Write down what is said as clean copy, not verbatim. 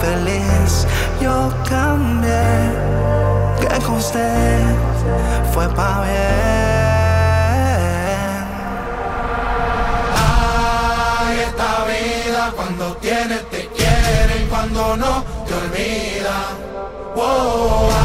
feliz. Yo cambié, que con usted fue pa' bien. Ay, esta vida cuando tienes te quieren, cuando no te olvidan. Wow.